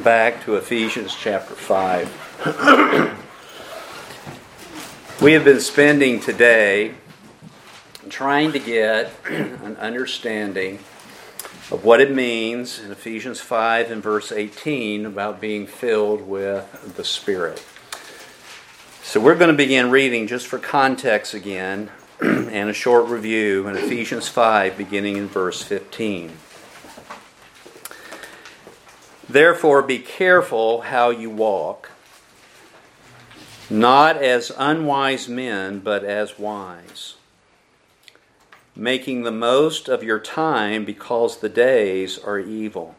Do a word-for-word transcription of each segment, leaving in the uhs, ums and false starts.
back to Ephesians chapter five. We have been spending today trying to get an understanding of what it means in Ephesians five and verse eighteen about being filled with the Spirit. So we're going to begin reading just for context again and a short review in Ephesians five beginning in verse fifteen. Therefore, be careful how you walk, not as unwise men, but as wise, making the most of your time because the days are evil.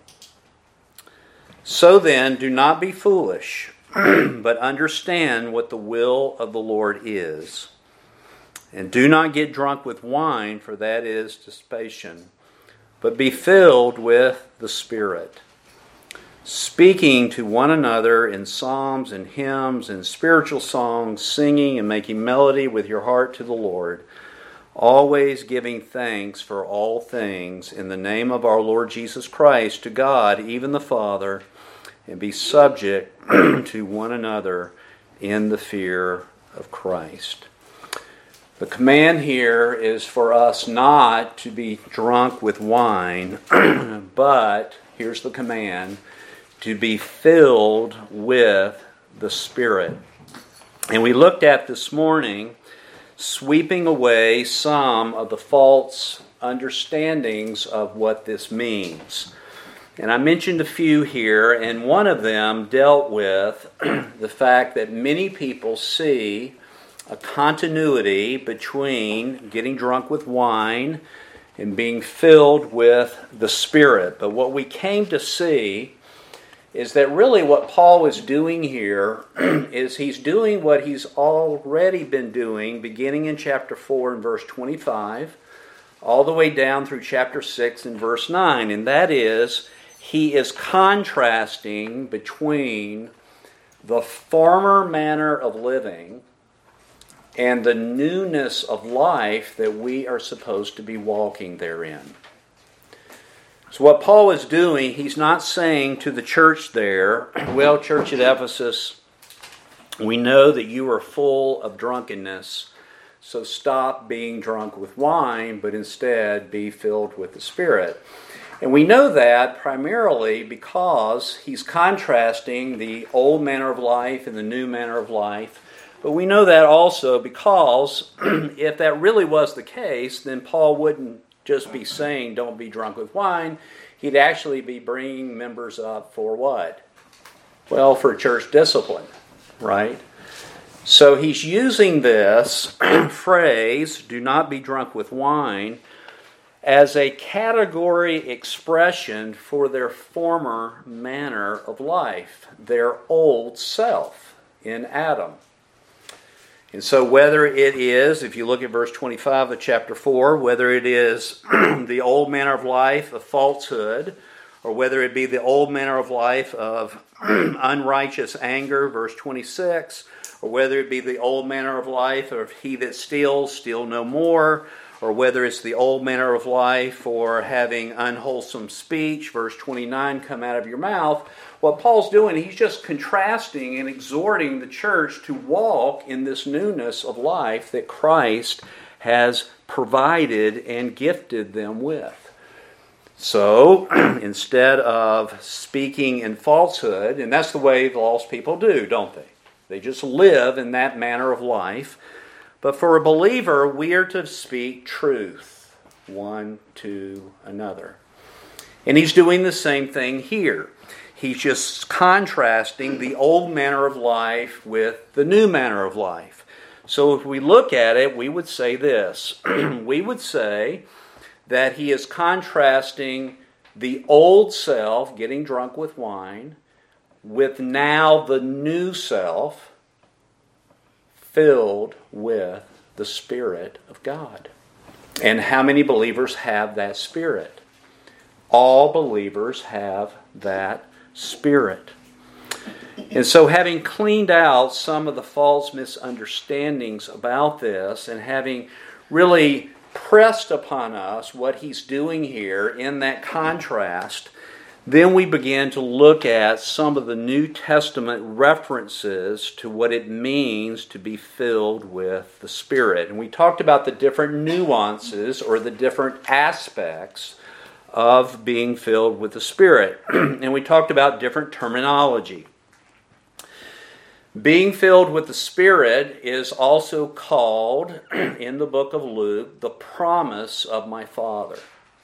So then, do not be foolish, but understand what the will of the Lord is. And do not get drunk with wine, for that is dissipation, but be filled with the Spirit, speaking to one another in psalms and hymns and spiritual songs, singing and making melody with your heart to the Lord, always giving thanks for all things in the name of our Lord Jesus Christ to God, even the Father, and be subject to one another in the fear of Christ. The command here is for us not to be drunk with wine, but, here's the command, to be filled with the Spirit. And we looked at this morning sweeping away some of the false understandings of what this means. And I mentioned a few here, and one of them dealt with the fact that many people see a continuity between getting drunk with wine and being filled with the Spirit. But what we came to see is that really what Paul is doing here is he's doing what he's already been doing beginning in chapter four and verse twenty-five all the way down through chapter six and verse nine. And that is, he is contrasting between the former manner of living and the newness of life that we are supposed to be walking therein. So what Paul is doing, he's not saying to the church there, well, church at Ephesus, we know that you are full of drunkenness, so stop being drunk with wine, but instead be filled with the Spirit. And we know that primarily because he's contrasting the old manner of life and the new manner of life. But we know that also because if that really was the case, then Paul wouldn't just be saying don't be drunk with wine. He'd actually be bringing members up for what? Well, for church discipline, right? So he's using this phrase, do not be drunk with wine, as a category expression for their former manner of life, their old self in Adam. And so whether it is, if you look at verse twenty-five of chapter four, whether it is the old manner of life of falsehood, or whether it be the old manner of life of unrighteous anger, verse twenty-six, or whether it be the old manner of life of he that steals, steal no more, or whether it's the old manner of life for having unwholesome speech, verse twenty-nine, come out of your mouth. What Paul's doing, he's just contrasting and exhorting the church to walk in this newness of life that Christ has provided and gifted them with. So, instead of speaking in falsehood, and that's the way the lost people do, don't they? They just live in that manner of life. But for a believer, we are to speak truth one to another. And he's doing the same thing here. He's just contrasting the old manner of life with the new manner of life. So if we look at it, we would say this. We would say that he is contrasting the old self, getting drunk with wine, with now the new self, filled with the Spirit of God. And how many believers have that Spirit? All believers have that Spirit. And so having cleaned out some of the false misunderstandings about this and having really pressed upon us what he's doing here in that contrast, Then we began to look at some of the New Testament references to what it means to be filled with the Spirit. And we talked about the different nuances or the different aspects of being filled with the Spirit. And we talked about different terminology. Being filled with the Spirit is also called, in the book of Luke, the promise of my Father.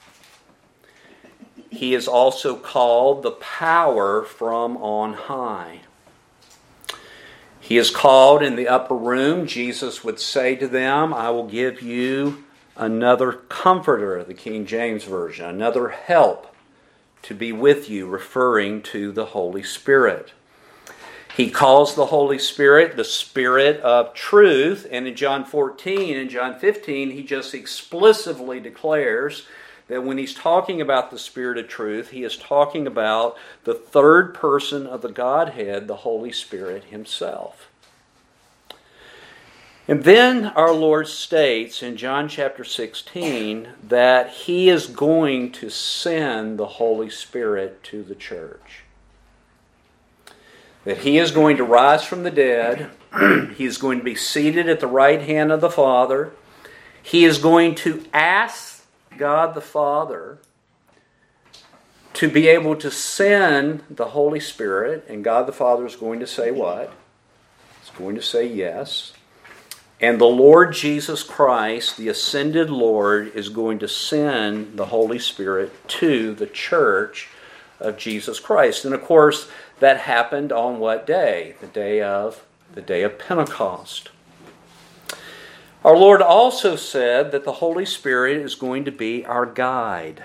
He is also called the power from on high. He is called in the upper room. Jesus would say to them, I will give you another comforter, the King James Version, another help to be with you, referring to the Holy Spirit. He calls the Holy Spirit the Spirit of truth, and in John fourteen and John fifteen, he just explicitly declares that when he's talking about the Spirit of truth, he is talking about the third person of the Godhead, the Holy Spirit himself. And then our Lord states in John chapter sixteen that he is going to send the Holy Spirit to the church. That he is going to rise from the dead. He is going to be seated at the right hand of the Father. He is going to ask God the Father to be able to send the Holy Spirit, and God the Father is going to say what? He's going to say yes. And the Lord Jesus Christ, the ascended Lord, is going to send the Holy Spirit to the church of Jesus Christ. And of course, that happened on what day? The day of the day of Pentecost. Our Lord also said that the Holy Spirit is going to be our guide.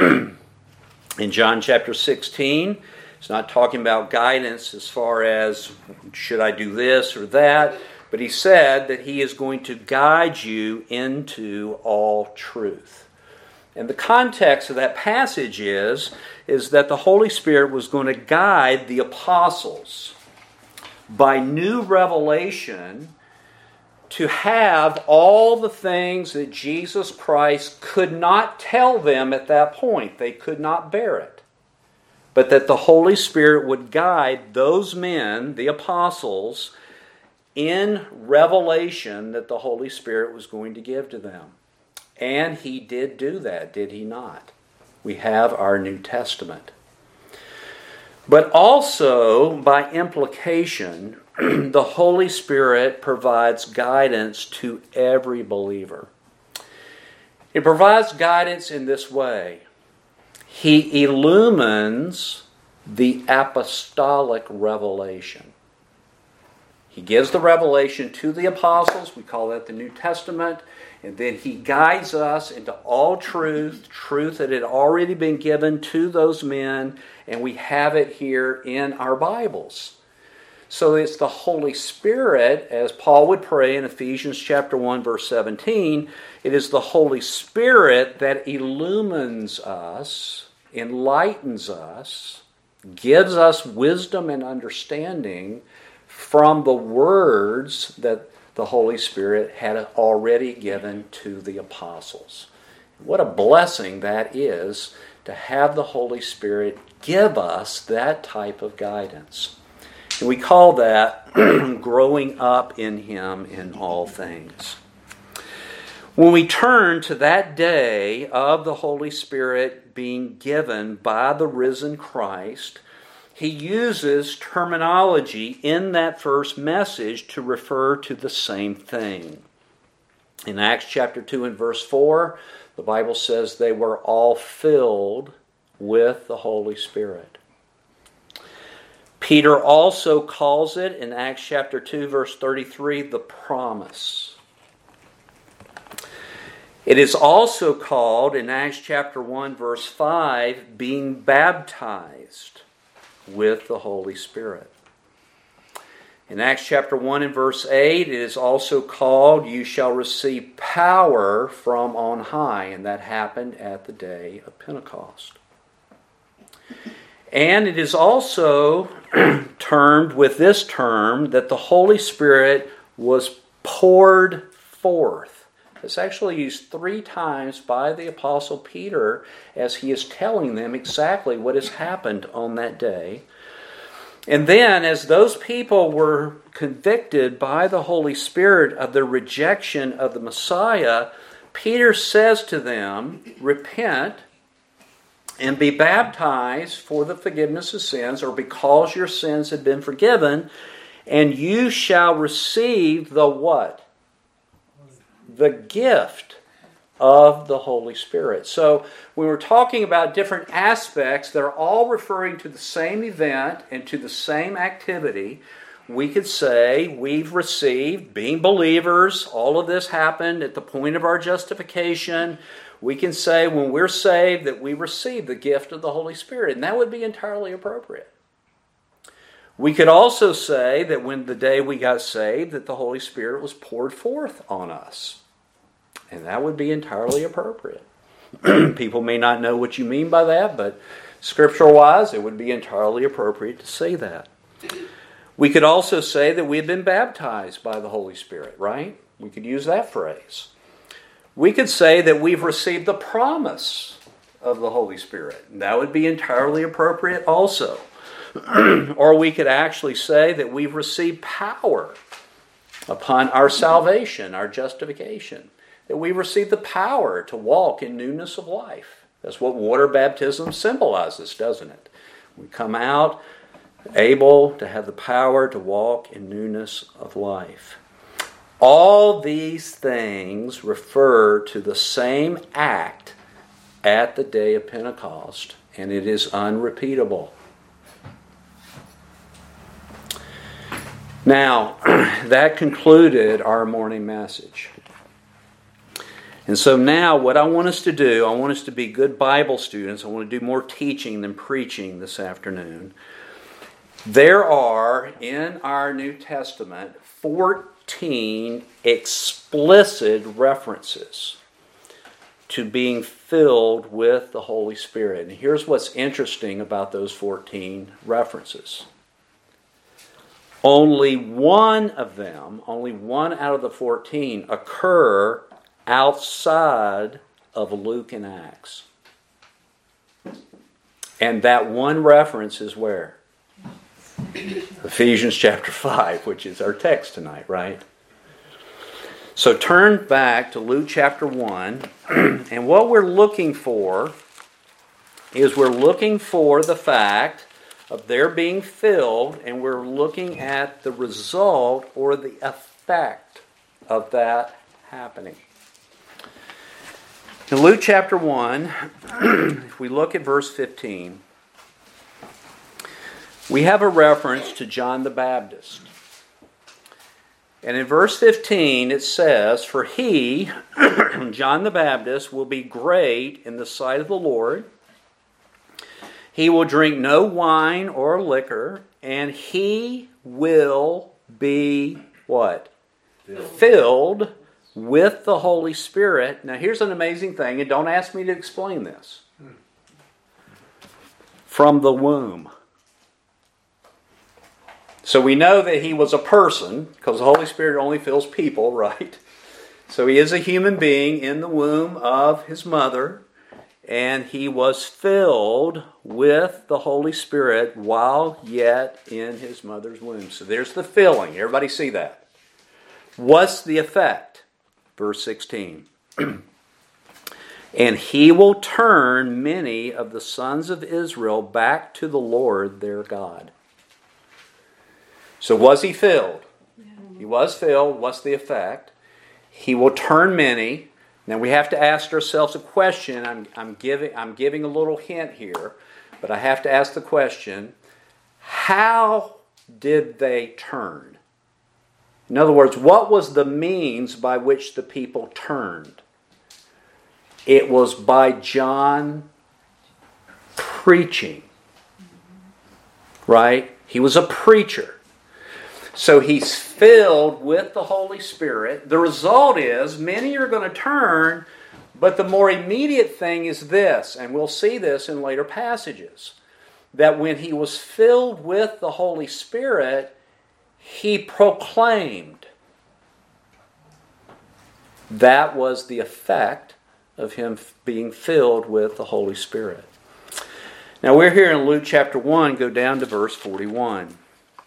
In John chapter sixteen, it's not talking about guidance as far as should I do this or that, but he said that he is going to guide you into all truth. And the context of that passage is, is that the Holy Spirit was going to guide the apostles by new revelation to have all the things that Jesus Christ could not tell them at that point. They could not bear it. But that the Holy Spirit would guide those men, the apostles, in revelation that the Holy Spirit was going to give to them. And he did do that, did he not? We have our New Testament. But also, by implication, the Holy Spirit provides guidance to every believer. It provides guidance in this way. He illumines the apostolic revelation. He gives the revelation to the apostles. We call that the New Testament. And then he guides us into all truth, truth that had already been given to those men, and we have it here in our Bibles. So it's the Holy Spirit, as Paul would pray in Ephesians chapter one, verse seventeen, it is the Holy Spirit that illumines us, enlightens us, gives us wisdom and understanding from the words that the Holy Spirit had already given to the apostles. What a blessing that is to have the Holy Spirit give us that type of guidance. And we call that growing up in Him in all things. When we turn to that day of the Holy Spirit being given by the risen Christ, he uses terminology in that first message to refer to the same thing. In Acts chapter two and verse four, the Bible says they were all filled with the Holy Spirit. Peter also calls it in Acts chapter two verse thirty-three the promise. It is also called in Acts chapter one verse five being baptized with the Holy Spirit. In Acts chapter one and verse eight, it is also called, you shall receive power from on high, and that happened at the day of Pentecost. And it is also termed with this term that the Holy Spirit was poured forth. It's actually used three times by the Apostle Peter as he is telling them exactly what has happened on that day. And then, as those people were convicted by the Holy Spirit of their rejection of the Messiah, Peter says to them, repent and be baptized for the forgiveness of sins, or because your sins have been forgiven, and you shall receive the what? The gift of the Holy Spirit. So when we're talking about different aspects, they're all referring to the same event and to the same activity. We could say we've received, being believers, all of this happened at the point of our justification. We can say when we're saved that we receive the gift of the Holy Spirit, and that would be entirely appropriate. We could also say that when the day we got saved, that the Holy Spirit was poured forth on us. And that would be entirely appropriate. People may not know what you mean by that, but scriptural-wise, it would be entirely appropriate to say that. We could also say that we have been baptized by the Holy Spirit, right? We could use that phrase. We could say that we've received the promise of the Holy Spirit. That would be entirely appropriate also. Or we could actually say that we've received power upon our salvation, our justification. That we receive the power to walk in newness of life. That's what water baptism symbolizes, doesn't it? We come out able to have the power to walk in newness of life. All these things refer to the same act at the day of Pentecost, and it is unrepeatable. Now, that concluded our morning message. And so now what I want us to do, I want us to be good Bible students. I want to do more teaching than preaching this afternoon. There are, in our New Testament, fourteen explicit references to being filled with the Holy Spirit. And here's what's interesting about those fourteen references. Only one of them, only one out of the fourteen, occur outside of Luke and Acts. And that one reference is where? Ephesians chapter five, which is our text tonight, right? So turn back to Luke chapter one, and what we're looking for is we're looking for the fact of their being filled, and we're looking at the result or the effect of that happening. In Luke chapter one, if we look at verse fifteen, we have a reference to John the Baptist. And in verse fifteen it says, "For he, John the Baptist, will be great in the sight of the Lord. He will drink no wine or liquor, and he will be," what? Filled. Filled with the Holy Spirit. Now here's an amazing thing, and don't ask me to explain this. From the womb. So we know that he was a person, because the Holy Spirit only fills people, right? So he is a human being in the womb of his mother, and he was filled with the Holy Spirit while yet in his mother's womb. So there's the filling. Everybody see that? What's the effect? Verse sixteen. "And he will turn many of the sons of Israel back to the Lord their God." So was he filled? He was filled. What's the effect? He will turn many. Now we have to ask ourselves a question. I'm, I'm giving I'm giving a little hint here, but I have to ask the question: how did they turn? In other words, what was the means by which the people turned? It was by John preaching. Right? He was a preacher. So he's filled with the Holy Spirit. The result is many are going to turn, but the more immediate thing is this, and we'll see this in later passages, that when he was filled with the Holy Spirit, he proclaimed That was the effect of him being filled with the Holy Spirit. Now we're here in Luke chapter one, go down to verse forty-one.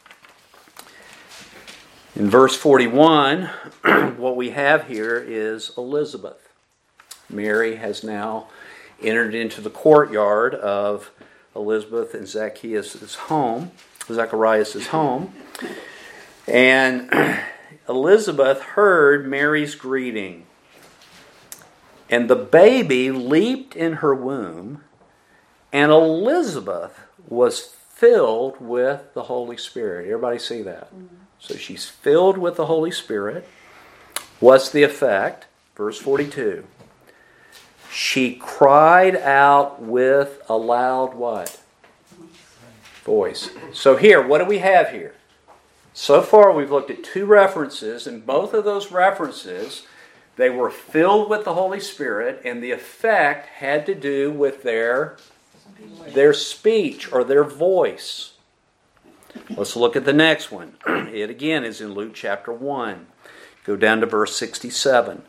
In verse forty-one, what we have here is Elizabeth. Mary has now entered into the courtyard of Elizabeth and Zacchaeus' home, Zacharias' home. And Elizabeth heard Mary's greeting. And the baby leaped in her womb, and Elizabeth was filled with the Holy Spirit. Everybody see that? Mm-hmm. So she's filled with the Holy Spirit. What's the effect? Verse forty-two. She cried out with a loud what? Voice. So here, what do we have here? So far we've looked at two references, and both of those references, they were filled with the Holy Spirit, and the effect had to do with their, their speech or their voice. Let's look at the next one. It again is in Luke chapter one. Go down to verse sixty-seven.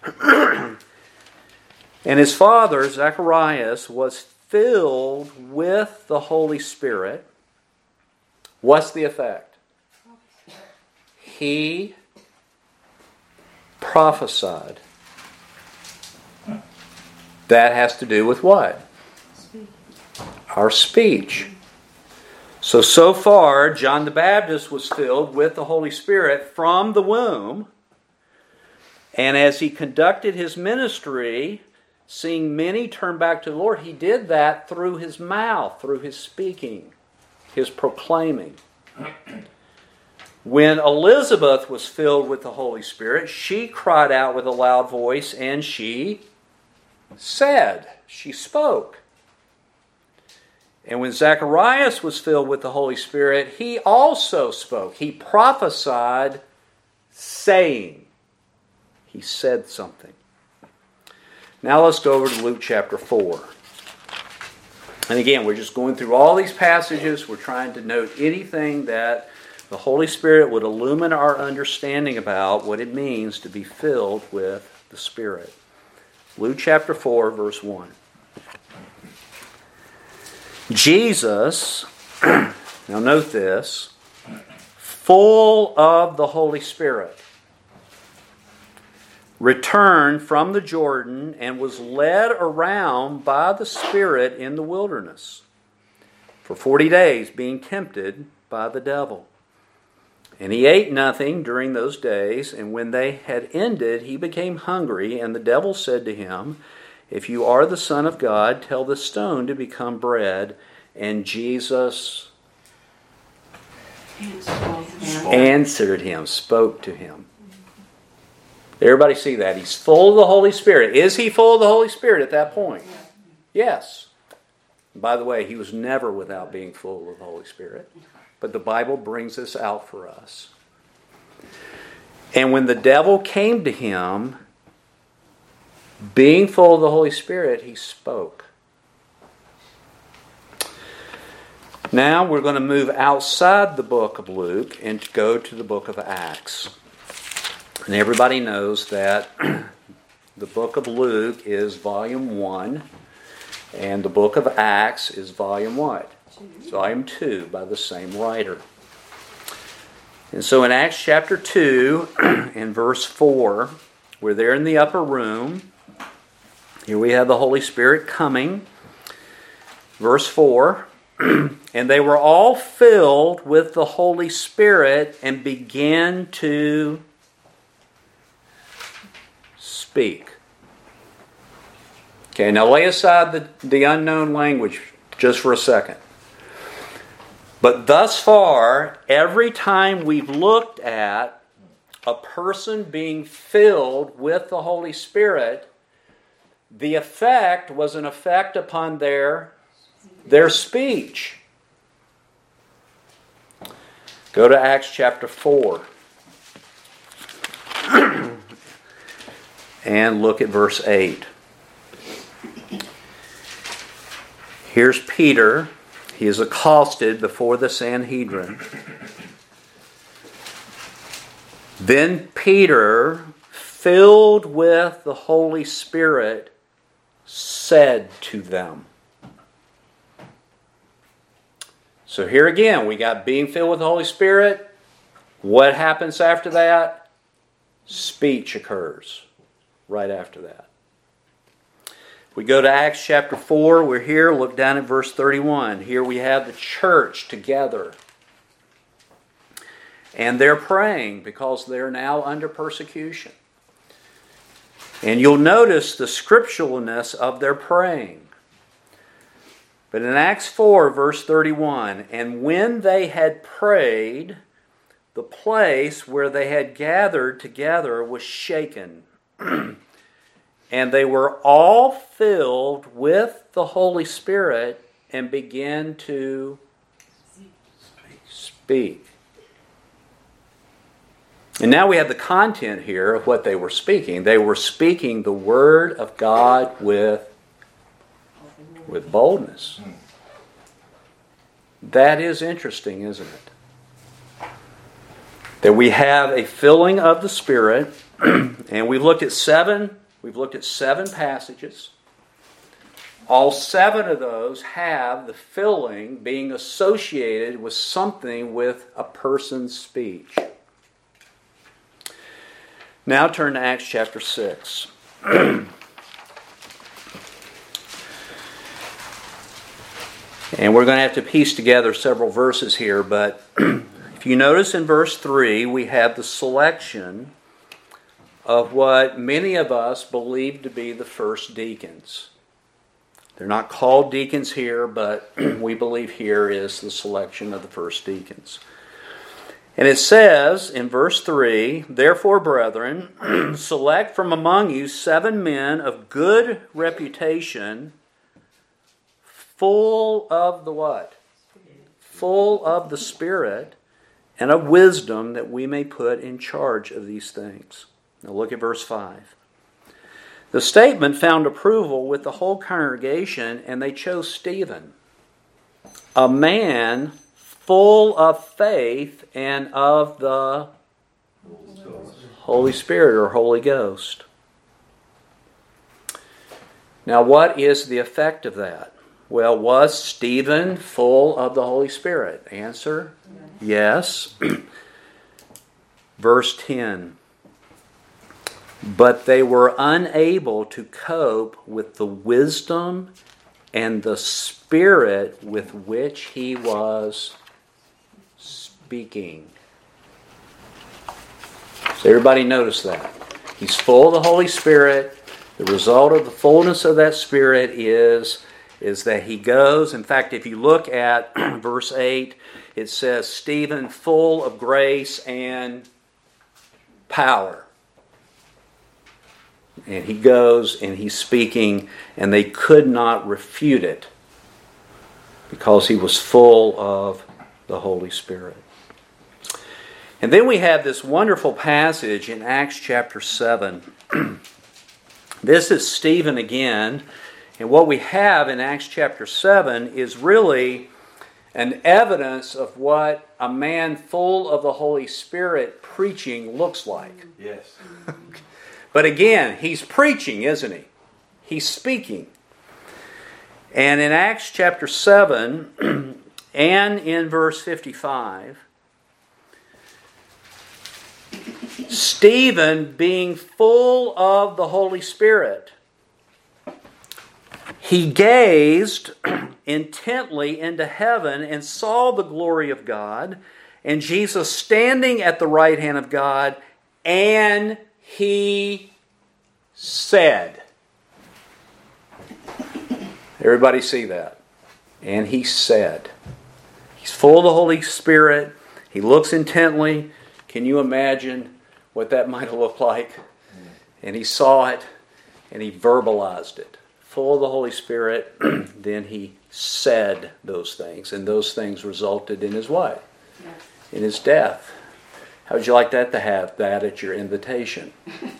And his father, Zacharias, was filled with the Holy Spirit. What's the effect? He prophesied. That has to do with what? Speech. Our speech. So, so far, John the Baptist was filled with the Holy Spirit from the womb. And as he conducted his ministry, seeing many turn back to the Lord, he did that through his mouth, through his speaking, his proclaiming. When Elizabeth was filled with the Holy Spirit, she cried out with a loud voice, and she said, she spoke. And when Zacharias was filled with the Holy Spirit, he also spoke. He prophesied, saying. He said something. Now let's go over to Luke chapter four. And again, we're just going through all these passages. We're trying to note anything that the Holy Spirit would illumine our understanding about what it means to be filled with the Spirit. Luke chapter four, verse one. Jesus, now note this, full of the Holy Spirit, returned from the Jordan and was led around by the Spirit in the wilderness for forty days, being tempted by the devil. And he ate nothing during those days, and when they had ended, he became hungry, and the devil said to him, "If you are the Son of God, tell this stone to become bread." And Jesus answered him, spoke to him. Everybody see that? He's full of the Holy Spirit. Is he full of the Holy Spirit at that point? Yes. By the way, he was never without being full of the Holy Spirit. But the Bible brings this out for us. And when the devil came to him, being full of the Holy Spirit, he spoke. Now we're going to move outside the book of Luke and go to the book of Acts. And everybody knows that the book of Luke is volume one, and the book of Acts is volume what? It's volume two by the same writer. And so in Acts chapter two and verse four, we're there in the upper room. Here we have the Holy Spirit coming. Verse four, and they were all filled with the Holy Spirit and began to speak. Okay, now lay aside the, the unknown language just for a second. But thus far, every time we've looked at a person being filled with the Holy Spirit, the effect was an effect upon their, their speech. Go to Acts chapter four. And look at verse eight. Here's Peter. He is accosted before the Sanhedrin. Then Peter, filled with the Holy Spirit, said to them. So here again, we got being filled with the Holy Spirit. What happens after that? Speech occurs right after that. We go to Acts chapter four. We're here. Look down at verse thirty-one. Here we have the church together. And they're praying because they're now under persecution. And you'll notice the scripturalness of their praying. But in Acts four, verse thirty-one, and when they had prayed, the place where they had gathered together was shaken. And they were all filled with the Holy Spirit and began to speak. And now we have the content here of what they were speaking. They were speaking the Word of God with, with boldness. That is interesting, isn't it? That we have a filling of the Spirit, and we've looked at seven We've looked at seven passages. All seven of those have the filling being associated with something with a person's speech. Now turn to Acts chapter six. And we're going to have to piece together several verses here, but if you notice in verse three, we have the selection of what many of us believe to be the first deacons. They're not called deacons here, but we believe here is the selection of the first deacons. And it says in verse three, therefore, brethren, select from among you seven men of good reputation, full of the what? Full of the Spirit and of wisdom, that we may put in charge of these things. Now look at verse five. The statement found approval with the whole congregation, and they chose Stephen, a man full of faith and of the Holy Spirit or Holy Ghost. Now what is the effect of that? Well, was Stephen full of the Holy Spirit? Answer, yes. Verse ten. But they were unable to cope with the wisdom and the spirit with which he was speaking. So everybody notice that. He's full of the Holy Spirit. The result of the fullness of that Spirit is, is that he goes. In fact, if you look at verse eight, it says, Stephen full of grace and power. And he goes and he's speaking, and they could not refute it because he was full of the Holy Spirit. And then we have this wonderful passage in Acts chapter seven. This is Stephen again. And what we have in Acts chapter seven is really an evidence of what a man full of the Holy Spirit preaching looks like. Yes. But again, he's preaching, isn't he? He's speaking. And in Acts chapter seven and in verse fifty-five, Stephen, being full of the Holy Spirit, he gazed intently into heaven and saw the glory of God and Jesus standing at the right hand of God, and he said. Everybody see that? And he said. He's full of the Holy Spirit. He looks intently. Can you imagine what that might have looked like? And he saw it, and he verbalized it. Full of the Holy Spirit, then he said those things, and those things resulted in his what? Yes. In his death. How would you like that to have that at your invitation?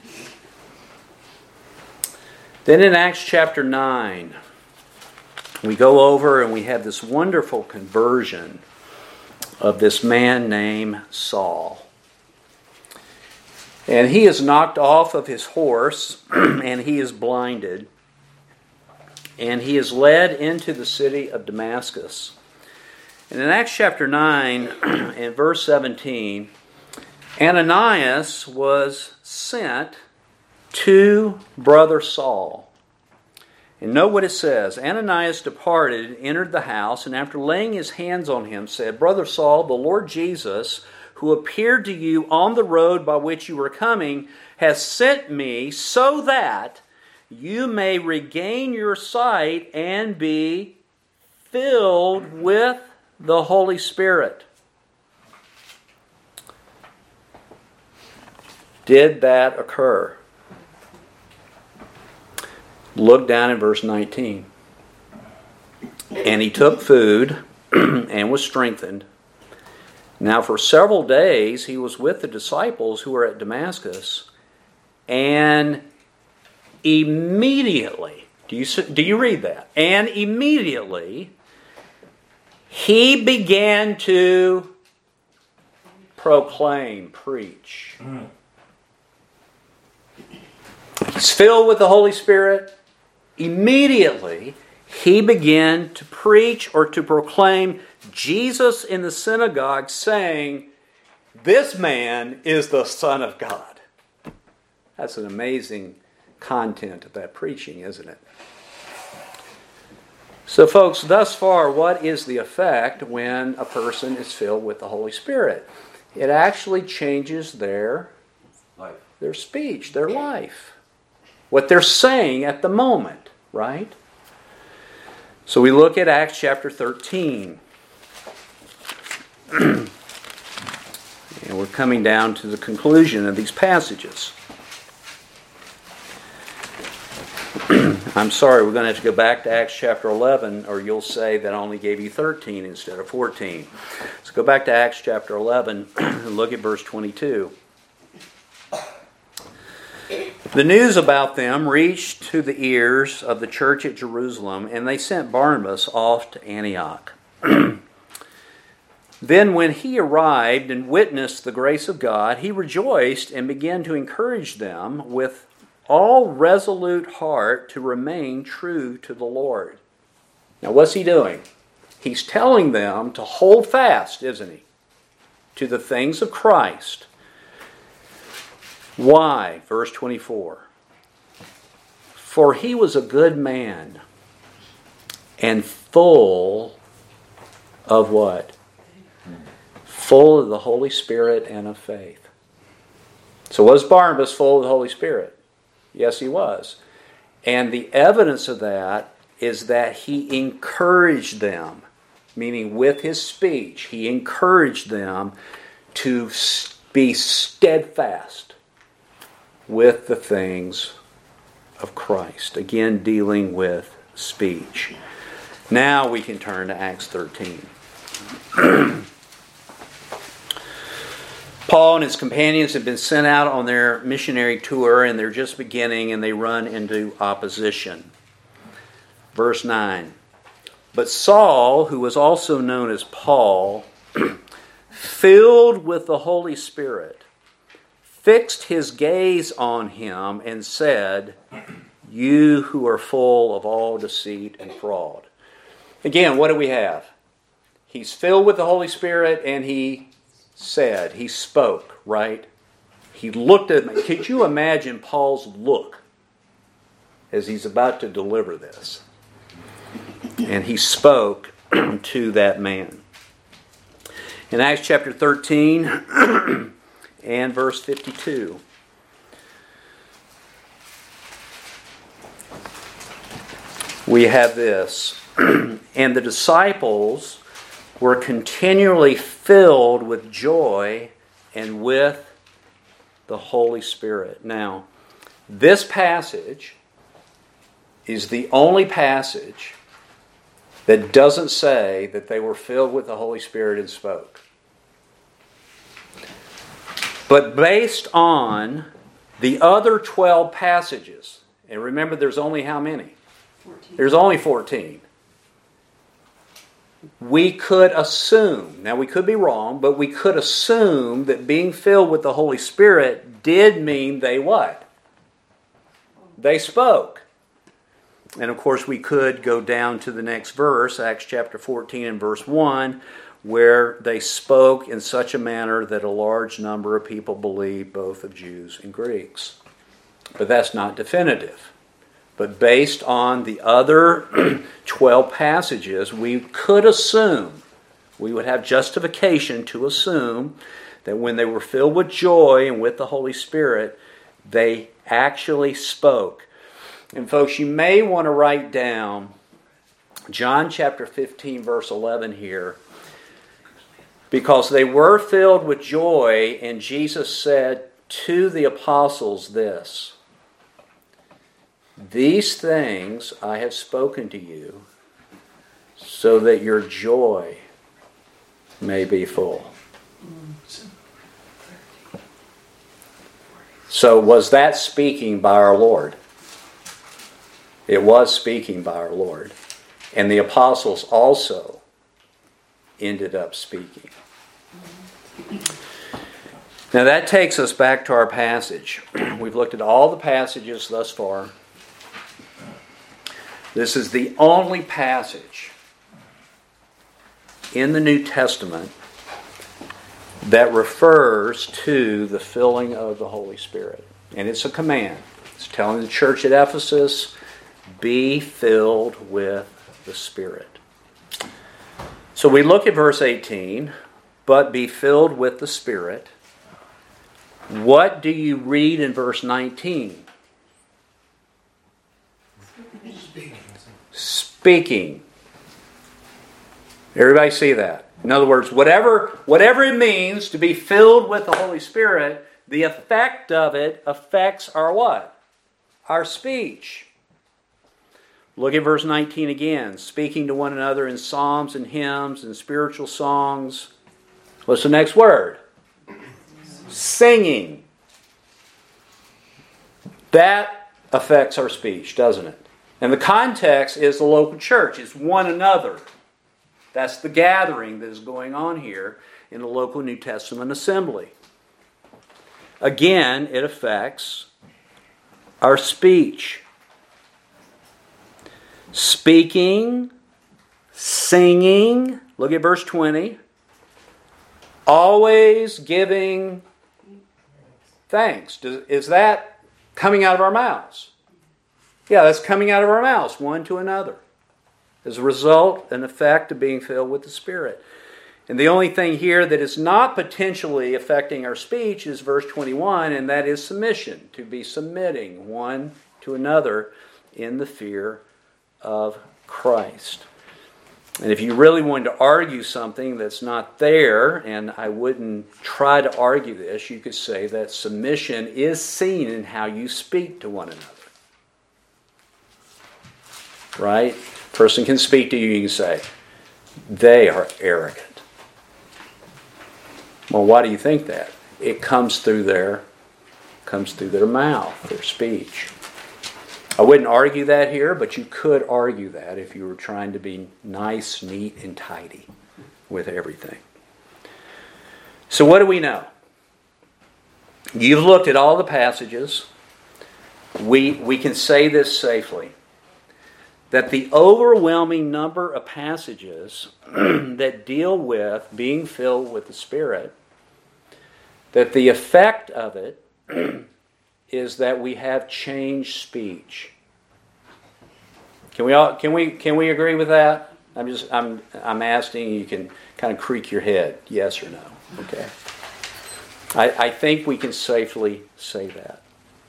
Then in Acts chapter nine, we go over and we have this wonderful conversion of this man named Saul. And he is knocked off of his horse, and he is blinded. And he is led into the city of Damascus. And in Acts chapter nine and verse seventeen, Ananias was sent to brother Saul. And note what it says. Ananias departed, entered the house, and after laying his hands on him, said, Brother Saul, the Lord Jesus, who appeared to you on the road by which you were coming, has sent me so that you may regain your sight and be filled with the Holy Spirit. Did that occur? Look down in verse nineteen. And he took food and was strengthened. Now for several days he was with the disciples who were at Damascus, and immediately, do you, do you read that? And immediately he began to proclaim, preach. Mm. He's filled with the Holy Spirit. Immediately, he began to preach or to proclaim Jesus in the synagogue, saying, this man is the Son of God. That's an amazing content of that preaching, isn't it? So, folks, thus far, what is the effect when a person is filled with the Holy Spirit? It actually changes their life, their speech, their life. What they're saying at the moment, right? So we look at Acts chapter thirteen. And we're coming down to the conclusion of these passages. I'm sorry, we're going to have to go back to Acts chapter eleven, or you'll say that I only gave you thirteen instead of fourteen. So go back to Acts chapter eleven and look at verse twenty-two. The news about them reached to the ears of the church at Jerusalem, and they sent Barnabas off to Antioch. Then when he arrived and witnessed the grace of God, he rejoiced and began to encourage them with all resolute heart to remain true to the Lord. Now what's he doing? He's telling them to hold fast, isn't he, to the things of Christ. Why? Verse twenty-four. For he was a good man and full of what? Full of the Holy Spirit and of faith. So was Barnabas full of the Holy Spirit? Yes, he was. And the evidence of that is that he encouraged them, meaning with his speech, he encouraged them to be steadfast with the things of Christ. Again, dealing with speech. Now we can turn to Acts thirteen. Paul and his companions have been sent out on their missionary tour, and they're just beginning, and they run into opposition. Verse nine. But Saul, who was also known as Paul, filled with the Holy Spirit, fixed his gaze on him and said, you who are full of all deceit and fraud. Again, what do we have? He's filled with the Holy Spirit and he said, he spoke, right? He looked at me. Could you imagine Paul's look as he's about to deliver this? And he spoke to that man. In Acts chapter thirteen and verse fifty-two. We have this. And the disciples were continually filled with joy and with the Holy Spirit. Now, this passage is the only passage that doesn't say that they were filled with the Holy Spirit and spoke. But based on the other twelve passages, and remember there's only how many? fourteen. There's only fourteen. we could assume, now we could be wrong, but we could assume that being filled with the Holy Spirit did mean they what? They spoke. And of course we could go down to the next verse, Acts chapter fourteen and verse one, where they spoke in such a manner that a large number of people believed, both of Jews and Greeks. But that's not definitive. But based on the other twelve passages, we could assume, we would have justification to assume that when they were filled with joy and with the Holy Spirit, they actually spoke. And folks, you may want to write down John chapter fifteen, verse eleven here, because they were filled with joy, and Jesus said to the apostles this, "These things I have spoken to you, so that your joy may be full." So was that speaking by our Lord? It was speaking by our Lord. And the apostles also ended up speaking. Now that takes us back to our passage. We've looked at all the passages thus far. This is the only passage in the New Testament that refers to the filling of the Holy Spirit. And it's a command. It's telling the church at Ephesus, be filled with the Spirit. So we look at verse eighteen, but be filled with the Spirit. What do you read in verse nineteen? Speaking. Speaking. Everybody see that? In other words, whatever, whatever it means to be filled with the Holy Spirit, the effect of it affects our what? Our speech. Look at verse nineteen again. Speaking to one another in psalms and hymns and spiritual songs. What's the next word? Singing. That affects our speech, doesn't it? And the context is the local church. It's one another. That's the gathering that is going on here in the local New Testament assembly. Again, it affects our speech. Speaking, singing, look at verse twenty. Always giving thanks. Does, is that coming out of our mouths? Yeah, that's coming out of our mouths, one to another. As a result, an effect of being filled with the Spirit. And the only thing here that is not potentially affecting our speech is verse twenty-one, and that is submission, to be submitting one to another in the fear of Christ. And if you really wanted to argue something that's not there, and I wouldn't try to argue this, you could say that submission is seen in how you speak to one another. Right? Person can speak to you, you can say, they are arrogant. Well, why do you think that? It comes through their, comes through their mouth, their speech. I wouldn't argue that here, but you could argue that if you were trying to be nice, neat, and tidy with everything. So what do we know? You've looked at all the passages. We, we can say this safely, that the overwhelming number of passages that deal with being filled with the Spirit, that the effect of it is that we have changed speech. Can we all can we can we agree with that? I'm just I'm I'm asking, you can kind of creak your head, yes or no. Okay. I, I think we can safely say that.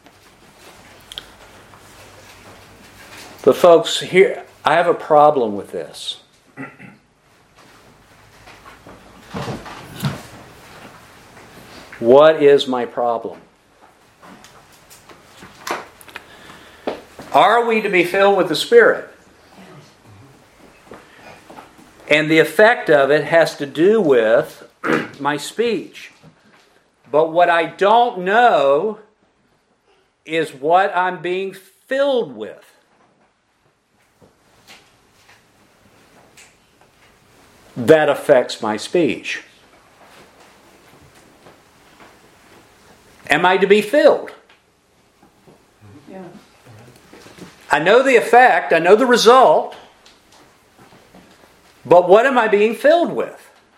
But folks, here I have a problem with this. What is my problem? Are we to be filled with the Spirit? And the effect of it has to do with my speech. But what I don't know is what I'm being filled with. that affects my speech. Am I to be filled? Yeah. I know the effect, I know the result, but what am I being filled with?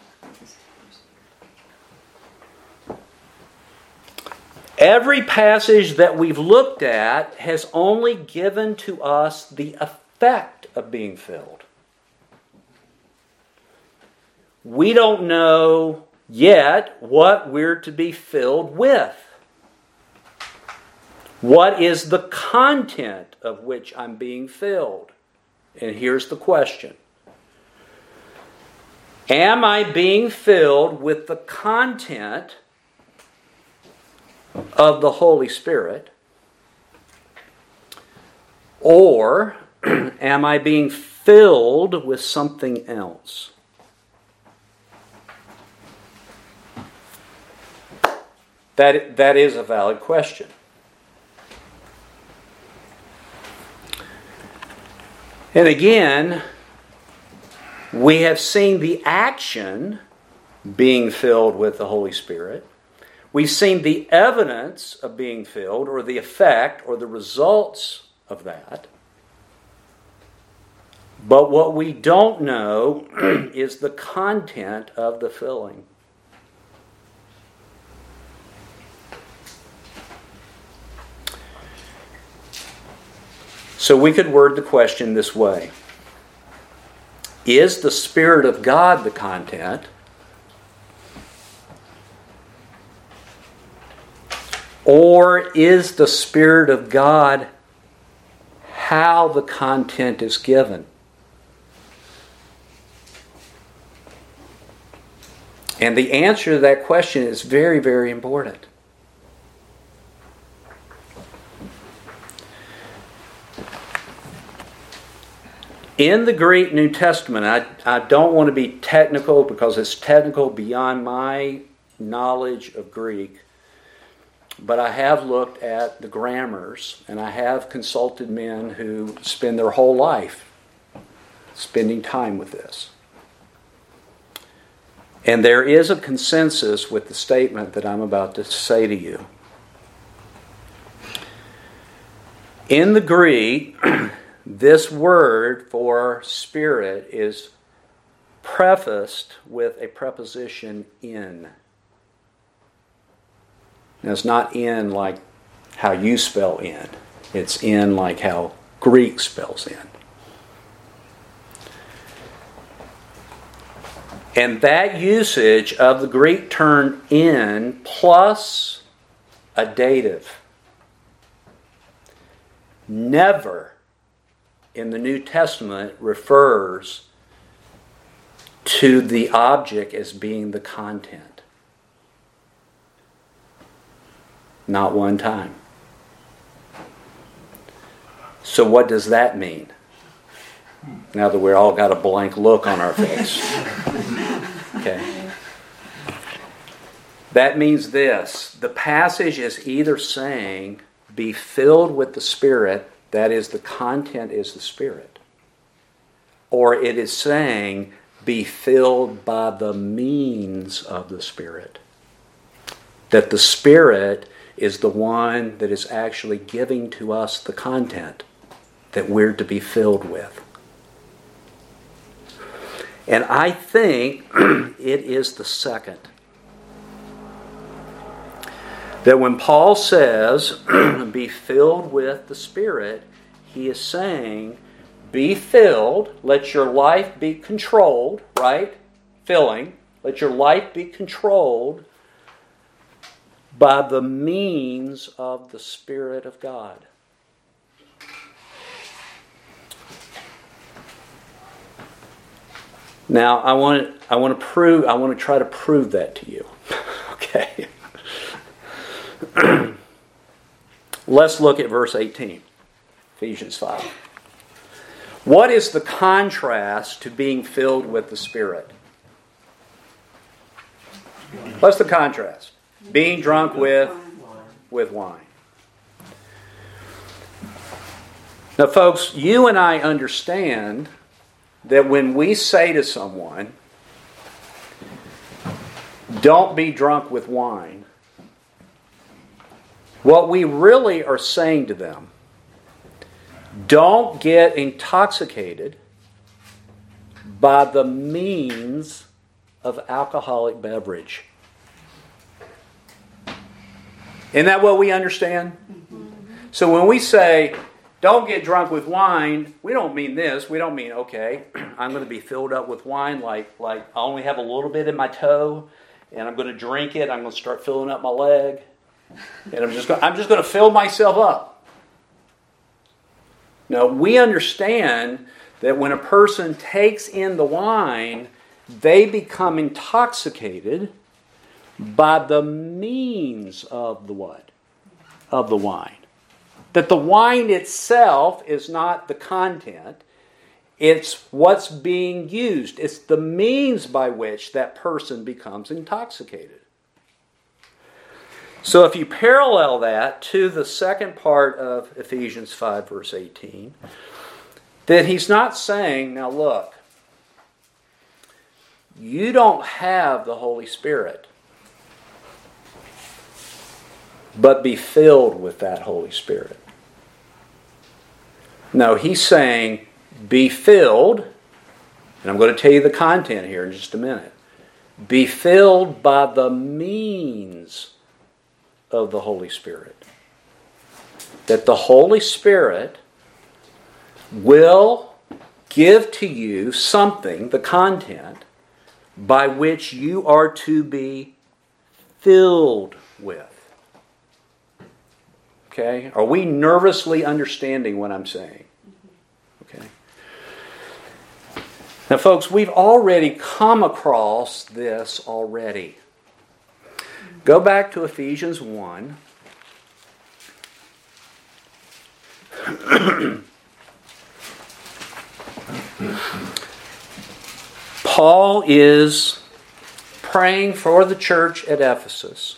Every passage that we've looked at has only given to us the effect of being filled. We don't know yet what we're to be filled with. What is the content of which I'm being filled? And here's the question. Am I being filled with the content of the Holy Spirit? Or am I being filled with something else? That, that is a valid question. And again, we have seen the action being filled with the Holy Spirit. We've seen the evidence of being filled, or the effect, or the results of that. But what we don't know is the content of the filling. So we could word the question this way. Is the Spirit of God the content? Or is the Spirit of God how the content is given? And the answer to that question is very, very important. In the Greek New Testament, I, I don't want to be technical because it's technical beyond my knowledge of Greek, but I have looked at the grammars, and I have consulted men who spend their whole life spending time with this. And there is a consensus with the statement that I'm about to say to you. In the Greek, this word for spirit is prefaced with a preposition in. Now, it's not in like how you spell in. It's in like how Greek spells in. And that usage of the Greek term in plus a dative never in the New Testament refers to the object as being the content. Not one time. So what does that mean? Now that we're all got a blank look on our face. Okay. That means this. The passage is either saying, be filled with the Spirit, that is, the content is the Spirit. Or it is saying, be filled by the means of the Spirit. That the Spirit is the one that is actually giving to us the content that we're to be filled with. And I think it is the second. That when Paul says, be filled with the Spirit, he is saying, be filled, let your life be controlled, right? Filling. Let your life be controlled by the means of the Spirit of God. Now, I want I want to prove I want to try to prove that to you. Okay. Let's look at verse eighteen, Ephesians five. What is the contrast to being filled with the Spirit? What's the contrast? Being drunk with with wine. Now, folks, you and I understand that when we say to someone, don't be drunk with wine. What we really are saying to them, don't get intoxicated by the means of alcoholic beverage. Isn't that what we understand? Mm-hmm. So when we say, don't get drunk with wine, we don't mean this. We don't mean, okay, I'm going to be filled up with wine like, like I only have a little bit in my toe, and I'm going to drink it. I'm going to start filling up my leg. And I'm just going, I'm just going to fill myself up. No, we understand that when a person takes in the wine, they become intoxicated by the means of the what? Of the wine. That the wine itself is not the content. It's what's being used. It's the means by which that person becomes intoxicated. So if you parallel that to the second part of Ephesians five, verse eighteen, then he's not saying, now look, you don't have the Holy Spirit, but be filled with that Holy Spirit. No, he's saying, be filled, and I'm going to tell you the content here in just a minute. Be filled by the means of the Holy Spirit. That the Holy Spirit will give to you something, the content, by which you are to be filled with. Okay? Are we nervously understanding what I'm saying? Okay. Now, folks, we've already come across this already. Go back to Ephesians one. Paul is praying for the church at Ephesus.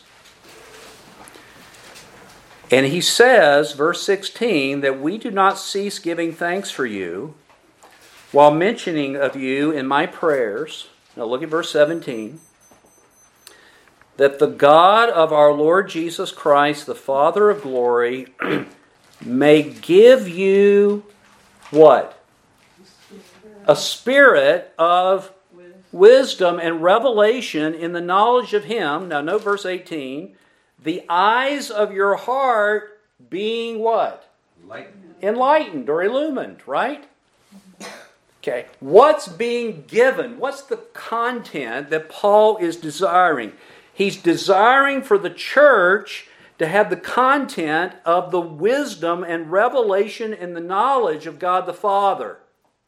And he says, verse sixteen, that we do not cease giving thanks for you while mentioning of you in my prayers. Now look at verse seventeen. That the God of our Lord Jesus Christ, the Father of glory, may give you what? A spirit of wisdom and revelation in the knowledge of Him. Now note verse eighteen. The eyes of your heart being what? Enlightened. Enlightened or illumined, right? Okay. What's being given? What's the content that Paul is desiring? He's desiring for the church to have the content of the wisdom and revelation and the knowledge of God the Father.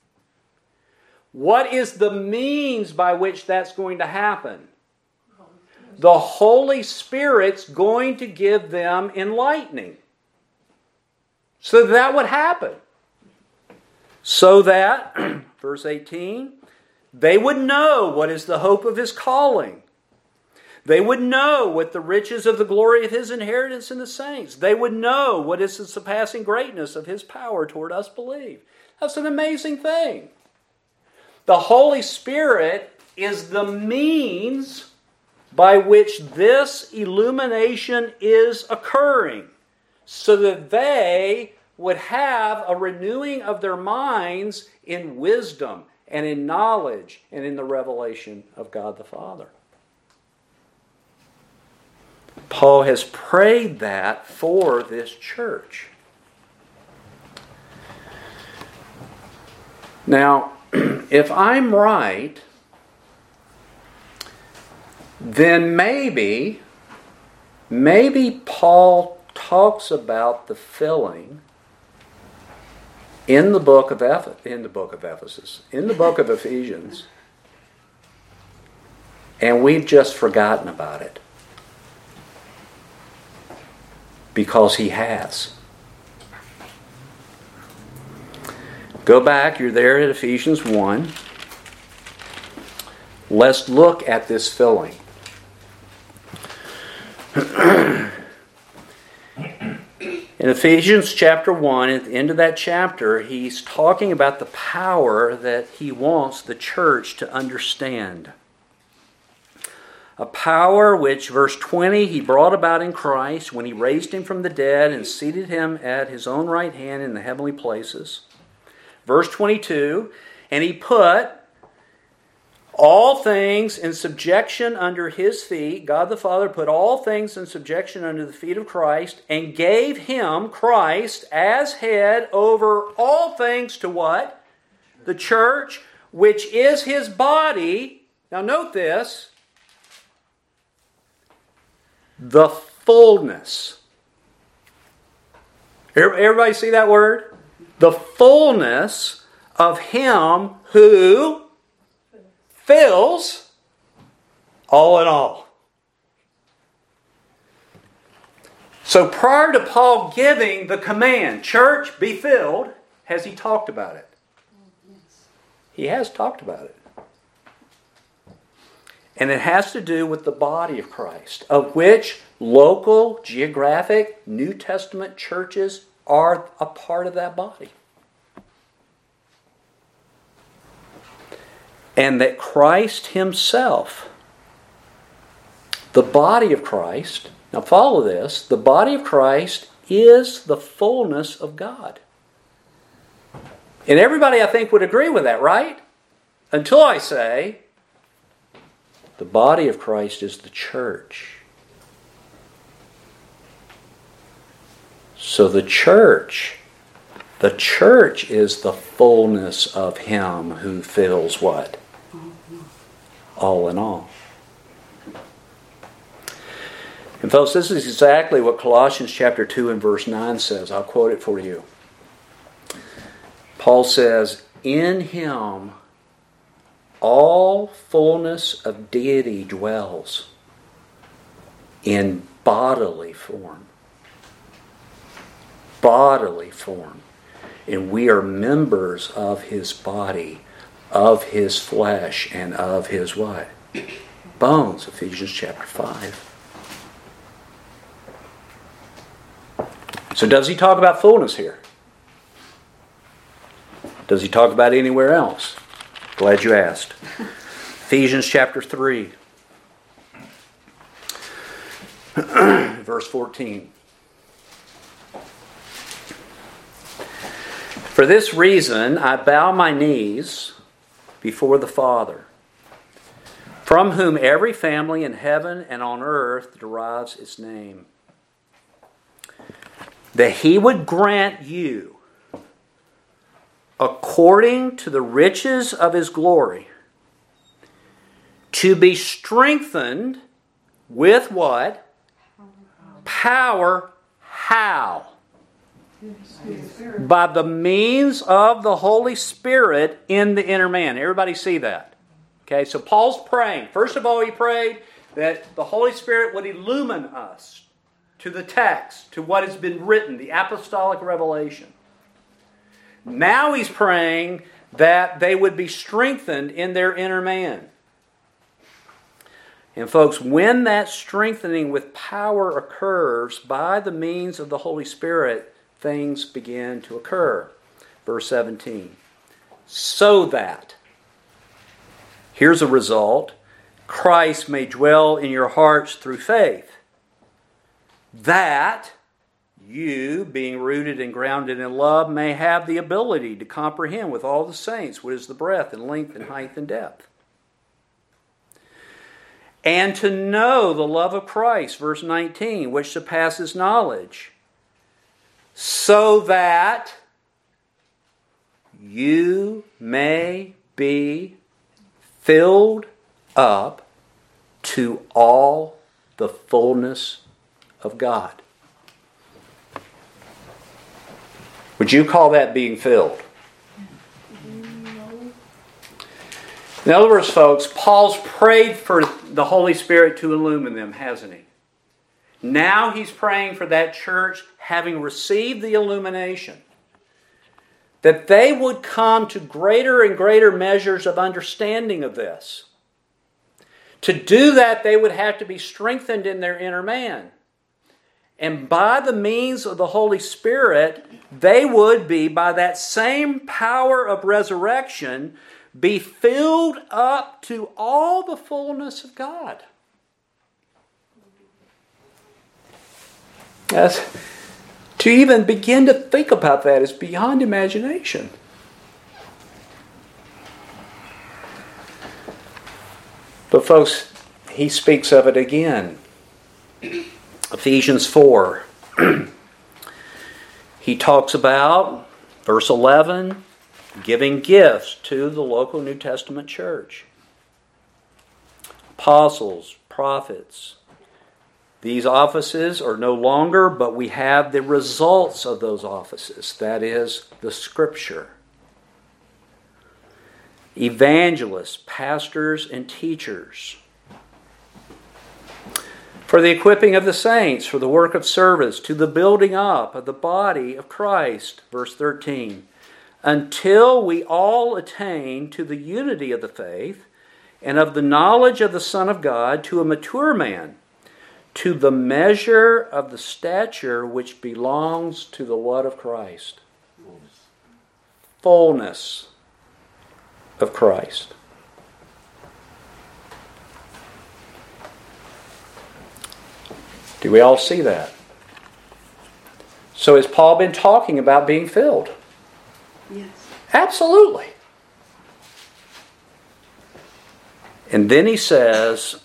What is the means by which that's going to happen? The Holy Spirit's going to give them enlightening. So that would happen. So that, verse eighteen, they would know what is the hope of His calling. They would know what the riches of the glory of His inheritance in the saints. They would know what is the surpassing greatness of His power toward us believe. That's an amazing thing. The Holy Spirit is the means by which this illumination is occurring, so that they would have a renewing of their minds in wisdom and in knowledge and in the revelation of God the Father. Paul has prayed that for this church. Now, if I'm right, then maybe, maybe Paul talks about the filling in the book of Eph- in the book of Ephesus, in the book of Ephesians, and we've just forgotten about it because he has. Go back, you're there at Ephesians one. Let's look at this filling. In Ephesians chapter one, at the end of that chapter, he's talking about the power that he wants the church to understand. A power which, verse twenty, he brought about in Christ when he raised him from the dead and seated him at his own right hand in the heavenly places. Verse twenty-two, and he put all things in subjection under his feet. God the Father put all things in subjection under the feet of Christ and gave him, Christ, as head over all things to what? The church, which is his body. Now note this. The fullness. Everybody see that word? The fullness of him who fills all in all. So prior to Paul giving the command, church, be filled, has he talked about it? He has talked about it. And it has to do with the body of Christ, of which local, geographic, New Testament churches are a part of that body. And that Christ himself, the body of Christ, now follow this, the body of Christ is the fullness of God. And everybody, I think, would agree with that, right? Until I say, the body of Christ is the church. So the church, the church is the fullness of him who fills what? All in all. And folks, this is exactly what Colossians chapter two and verse nine says. I'll quote it for you. Paul says, in him all fullness of deity dwells in bodily form. Bodily form. And we are members of his body, of his flesh, and of his what? Bones. Ephesians chapter five. So does he talk about fullness here? Does he talk about it anywhere else? Glad you asked. Ephesians chapter three. Verse fourteen. For this reason I bow my knees before the Father, from whom every family in heaven and on earth derives its name, that he would grant you, according to the riches of his glory, to be strengthened with what? Power. How? By the means of the Holy Spirit in the inner man. Everybody see that? Okay, so Paul's praying. First of all, he prayed that the Holy Spirit would illumine us to the text, to what has been written, the apostolic revelation. Now he's praying that they would be strengthened in their inner man. And folks, when that strengthening with power occurs by the means of the Holy Spirit, things begin to occur. Verse seventeen. So that, here's a result, Christ may dwell in your hearts through faith, that you, being rooted and grounded in love, may have the ability to comprehend with all the saints what is the breadth and length and height and depth. And to know the love of Christ, verse nineteen, which surpasses knowledge, so that you may be filled up to all the fullness of God. Would you call that being filled? In other words, folks, Paul's prayed for the Holy Spirit to illumine them, hasn't he? Now he's praying for that church, having received the illumination, that they would come to greater and greater measures of understanding of this. To do that, they would have to be strengthened in their inner man. And by the means of the Holy Spirit, they would be, by that same power of resurrection, be filled up to all the fullness of God. That's, to even begin to think about that is beyond imagination. But folks, he speaks of it again. Ephesians four. He talks about, verse eleven, giving gifts to the local New Testament church. Apostles, prophets. These offices are no longer, but we have the results of those offices. That is, the Scripture. Evangelists, pastors, and teachers. For the equipping of the saints, for the work of service, to the building up of the body of Christ. Verse thirteen. Until we all attain to the unity of the faith and of the knowledge of the Son of God, to a mature man, to the measure of the stature which belongs to the what of Christ? Fullness. Fullness of Christ. Do we all see that? So has Paul been talking about being filled? Yes. Absolutely. And then he says,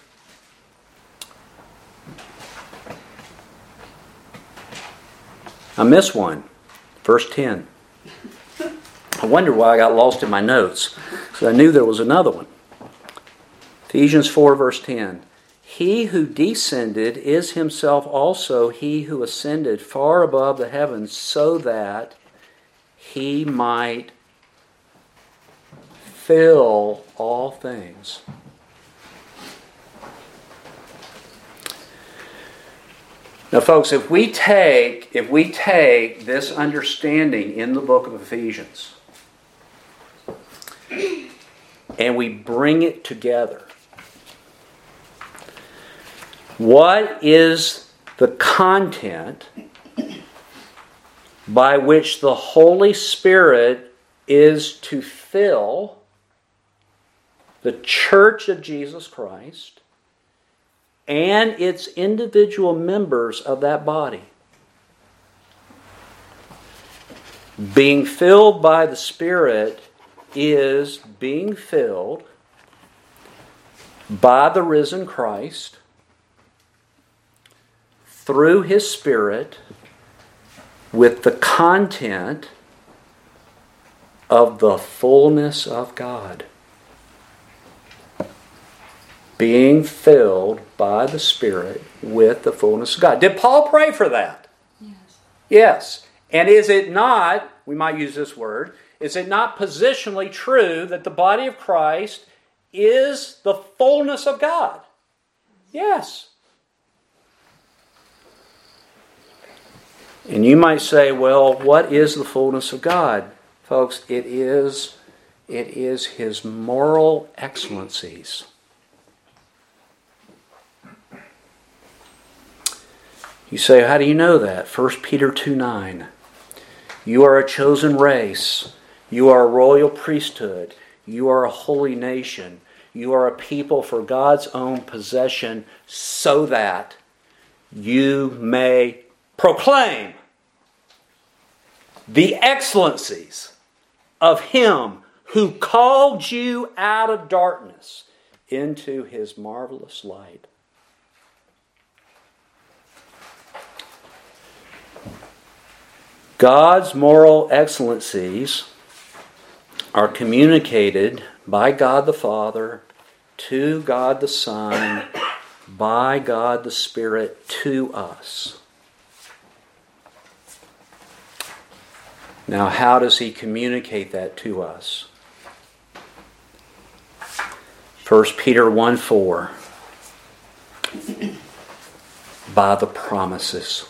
I missed one. Verse ten. I wonder why I got lost in my notes, because I knew there was another one. Ephesians four, verse ten. He who descended is himself also he who ascended far above the heavens, so that he might fill all things. Now, folks, if we take if we take this understanding in the book of Ephesians and we bring it together, what is the content by which the Holy Spirit is to fill the church of Jesus Christ and its individual members of that body? Being filled by the Spirit is being filled by the risen Christ through His Spirit with the content of the fullness of God. Being filled by the Spirit with the fullness of God. Did Paul pray for that? Yes. Yes. And is it not, we might use this word, is it not positionally true that the body of Christ is the fullness of God? Yes. And you might say, well, what is the fullness of God? Folks, it is, it is His moral excellencies. You say, how do you know that? First Peter two nine. You are a chosen race. You are a royal priesthood. You are a holy nation. You are a people for God's own possession, so that you may proclaim the excellencies of Him who called you out of darkness into His marvelous light. God's moral excellencies are communicated by God the Father to God the Son, by God the Spirit to us. Now, how does He communicate that to us? First Peter one four. By the promises.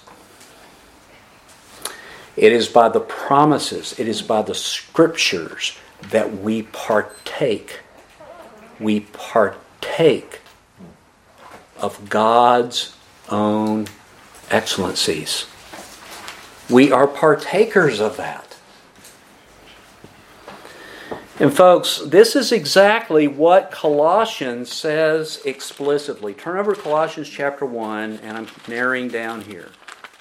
It is by the promises, it is by the Scriptures that we partake. We partake of God's own excellencies. We are partakers of that. And folks, this is exactly what Colossians says explicitly. Turn over to Colossians chapter one, and I'm narrowing down here.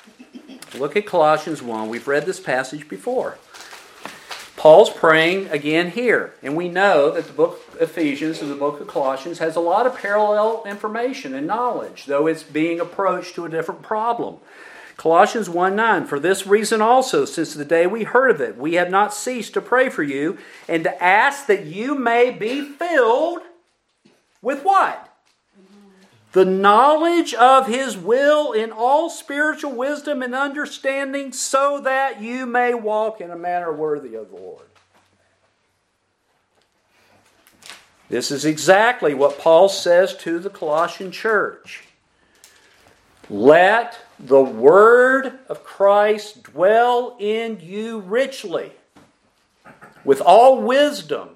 Look at Colossians one. We've read this passage before. Paul's praying again here. And we know that the book of Ephesians and the book of Colossians has a lot of parallel information and knowledge, though it's being approached to a different problem. Colossians one nine, for this reason also, since the day we heard of it, we have not ceased to pray for you and to ask that you may be filled with what? The knowledge of His will in all spiritual wisdom and understanding, so that you may walk in a manner worthy of the Lord. This is exactly what Paul says to the Colossian church. Let the word of Christ dwell in you richly, with all wisdom,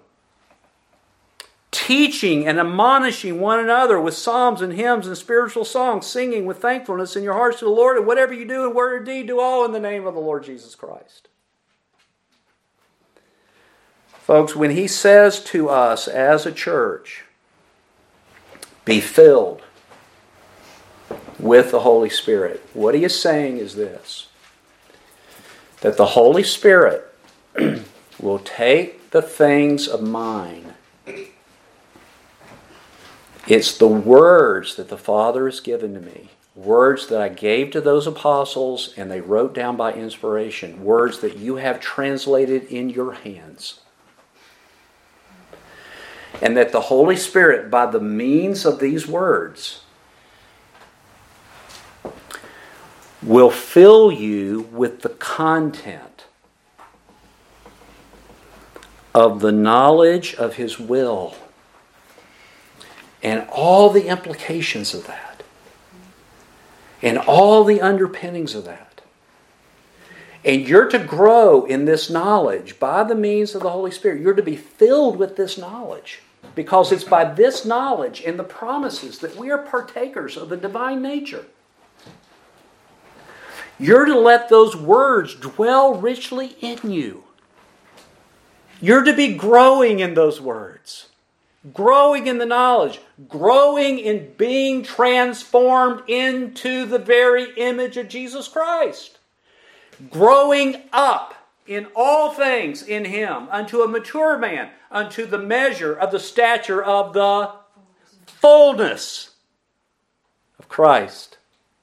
teaching and admonishing one another with psalms and hymns and spiritual songs, singing with thankfulness in your hearts to the Lord, and whatever you do in word or deed, do all in the name of the Lord Jesus Christ. Folks, when He says to us as a church, be filled with the Holy Spirit, what He is saying is this: that the Holy Spirit will take the things of mine. It's the words that the Father has given to me. Words that I gave to those apostles and they wrote down by inspiration. Words that you have translated in your hands. And that the Holy Spirit, by the means of these words, will fill you with the content of the knowledge of His will. And all the implications of that. And all the underpinnings of that. And you're to grow in this knowledge by the means of the Holy Spirit. You're to be filled with this knowledge. Because it's by this knowledge and the promises that we are partakers of the divine nature. You're to let those words dwell richly in you. You're to be growing in those words. Growing in the knowledge, growing in being transformed into the very image of Jesus Christ. Growing up in all things in Him, unto a mature man, unto the measure of the stature of the fullness of Christ.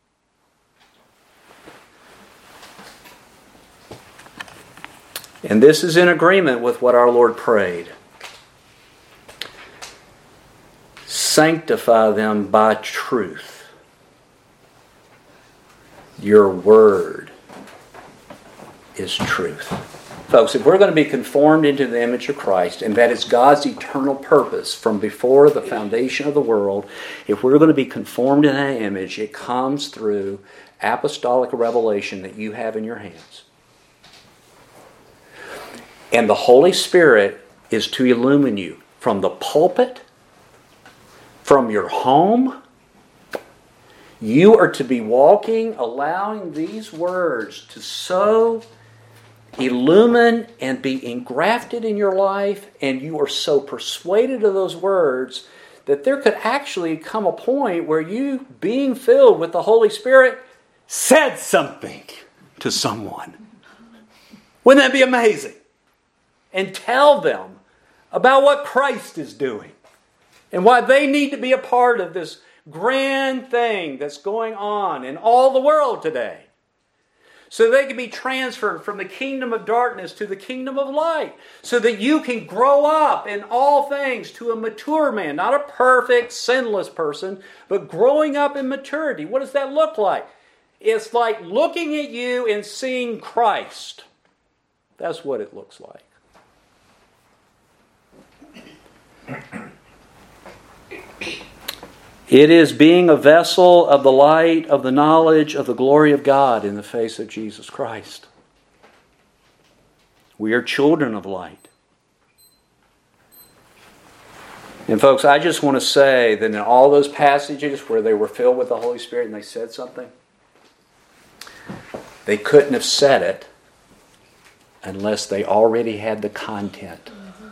And this is in agreement with what our Lord prayed. Sanctify them by truth. Your word is truth. Folks, if we're going to be conformed into the image of Christ, and that is God's eternal purpose from before the foundation of the world, if we're going to be conformed in that image, it comes through apostolic revelation that you have in your hands. And the Holy Spirit is to illumine you from the pulpit, from your home. You are to be walking, allowing these words to so illumine and be engrafted in your life, and you are so persuaded of those words that there could actually come a point where you, being filled with the Holy Spirit, said something to someone. Wouldn't that be amazing? And tell them about what Christ is doing. And why they need to be a part of this grand thing that's going on in all the world today. So they can be transferred from the kingdom of darkness to the kingdom of light. So that you can grow up in all things to a mature man. Not a perfect, sinless person, but growing up in maturity. What does that look like? It's like looking at you and seeing Christ. That's what it looks like. It is being a vessel of the light, of the knowledge, of the glory of God in the face of Jesus Christ. We are children of light. And folks, I just want to say that in all those passages where they were filled with the Holy Spirit and they said something, they couldn't have said it unless they already had the content.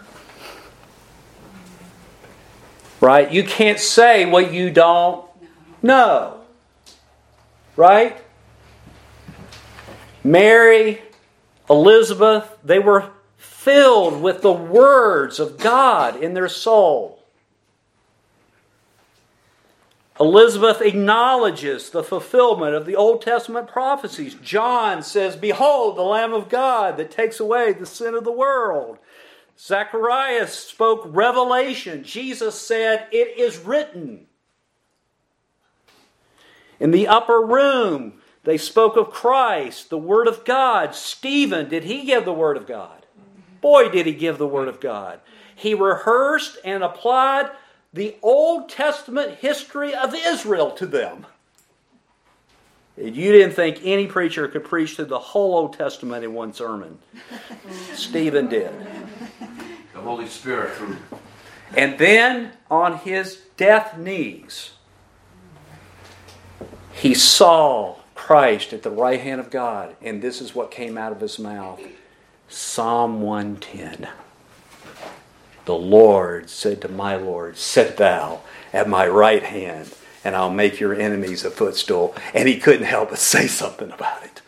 Right? You can't say what you don't know. Right? Mary, Elizabeth, they were filled with the words of God in their soul. Elizabeth acknowledges the fulfillment of the Old Testament prophecies. John says, "Behold, the Lamb of God that takes away the sin of the world." Zacharias spoke revelation. Jesus said, "It is written." In the upper room, they spoke of Christ, the Word of God. Stephen, did he give the Word of God? Boy, did he give the Word of God. He rehearsed and applied the Old Testament history of Israel to them. You didn't think any preacher could preach through the whole Old Testament in one sermon. Stephen did. The Holy Spirit. And then on his death knees, he saw Christ at the right hand of God. And this is what came out of his mouth. Psalm one ten. The Lord said to my Lord, "Sit thou at my right hand, and I'll make your enemies a footstool." And he couldn't help but say something about it.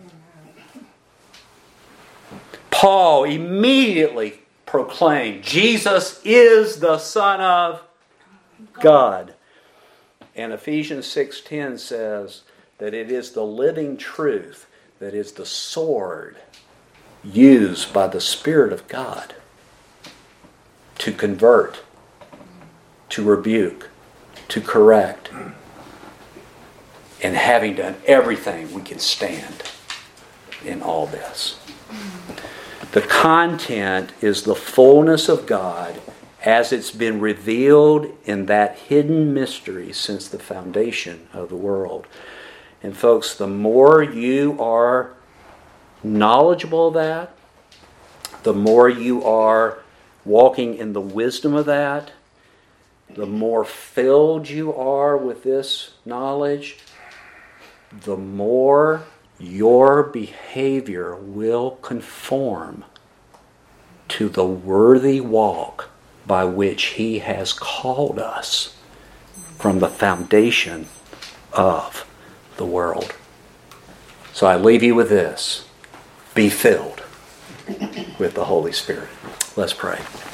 Paul immediately proclaimed, Jesus is the Son of God. And Ephesians six ten says that it is the living truth that is the sword used by the Spirit of God to convert, to rebuke, to correct. And having done everything, we can stand in all this. The content is the fullness of God as it's been revealed in that hidden mystery since the foundation of the world. And folks, the more you are knowledgeable of that, the more you are walking in the wisdom of that, the more filled you are with this knowledge, the more your behavior will conform to the worthy walk by which He has called us from the foundation of the world. So I leave you with this. Be filled with the Holy Spirit. Let's pray.